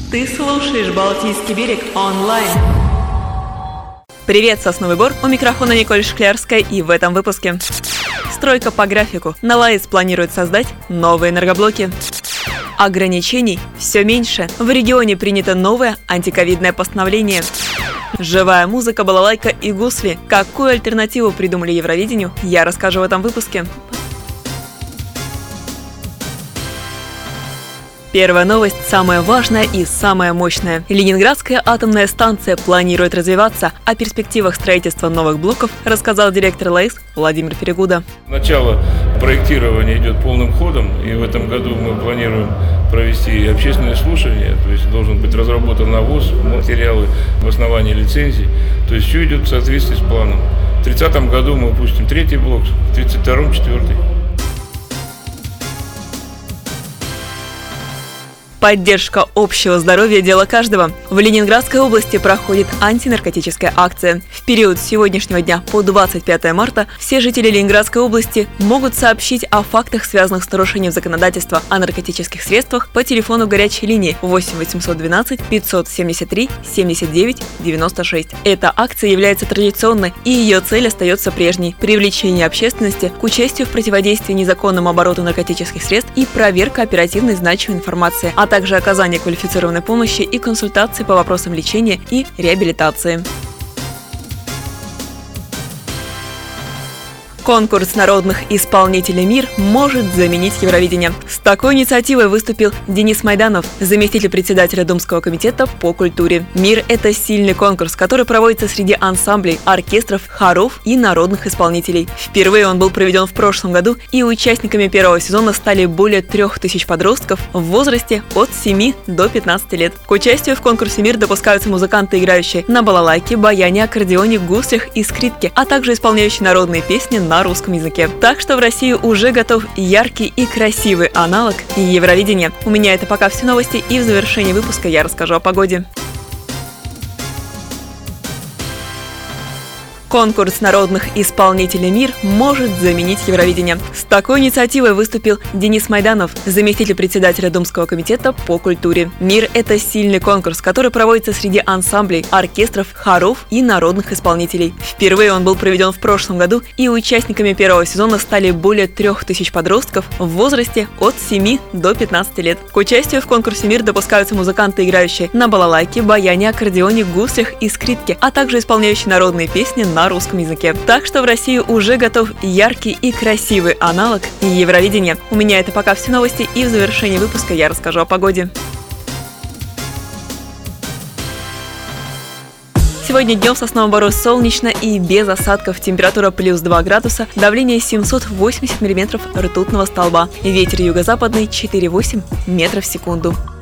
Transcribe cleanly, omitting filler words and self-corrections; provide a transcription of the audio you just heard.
Ты слушаешь «Балтийский берег» онлайн. Привет, Сосновый Бор, у микрофона Николь Шклярская, и в этом выпуске. Стройка по графику. НАЛАЭС планирует создать новые энергоблоки. Ограничений все меньше. В регионе принято новое антиковидное постановление. Живая музыка, балалайка и гусли. Какую альтернативу придумали Евровидению, я расскажу в этом выпуске. Первая новость самая важная и самая мощная. Ленинградская атомная станция планирует развиваться. О перспективах строительства новых блоков рассказал директор ЛАЭС Владимир Перегуда. Начало проектирования идет полным ходом, и в этом году мы планируем провести общественное слушание, то есть должен быть разработан навоз, материалы в основании лицензий, то есть все идет в соответствии с планом. В 30-м году мы пустим третий блок, в 32-м четвертый. Поддержка общего здоровья – дело каждого. В Ленинградской области проходит антинаркотическая акция. В период с сегодняшнего дня по 25 марта все жители Ленинградской области могут сообщить о фактах, связанных с нарушением законодательства о наркотических средствах по телефону горячей линии 8 812 573 79 96. Эта акция является традиционной, и ее цель остается прежней – привлечение общественности к участию в противодействии незаконному обороту наркотических средств и проверка оперативной значимой информации, а также оказание квалифицированной помощи и консультации по вопросам лечения и реабилитации. Конкурс народных исполнителей «Мир» может заменить Евровидение. С такой инициативой выступил Денис Майданов, заместитель председателя Думского комитета по культуре. «Мир» — это сильный конкурс, который проводится среди ансамблей, оркестров, хоров и народных исполнителей. Впервые он был проведен в прошлом году, и участниками первого сезона стали более 3000 подростков в возрасте от 7 до 15 лет. К участию в конкурсе «Мир» допускаются музыканты, играющие на балалайке, баяне, аккордеоне, гуслях и скрипке, а также исполняющие народные песни на русском языке. Так что в России уже готов яркий и красивый аналог Евровидения. У меня это пока все новости, и в завершении выпуска я расскажу о погоде. Конкурс народных исполнителей «Мир» может заменить Евровидение. С такой инициативой выступил Денис Майданов, заместитель председателя Думского комитета по культуре. «Мир» — это сильный конкурс, который проводится среди ансамблей, оркестров, хоров и народных исполнителей. Впервые он был проведен в прошлом году, и участниками первого сезона стали более 3000 подростков в возрасте от 7 до 15 лет. К участию в конкурсе «Мир» допускаются музыканты, играющие на балалайке, баяне, аккордеоне, гуслях и скрипке, а также исполняющие народные песни на русском языке. Так что в России уже готов яркий и красивый аналог Евровидения. У меня это пока все новости, и в завершении выпуска я расскажу о погоде. Сегодня днем в Сосновом Бору солнечно и без осадков. Температура плюс 2 градуса, давление 780 мм ртутного столба. Ветер юго-западный 4,8 метров в секунду.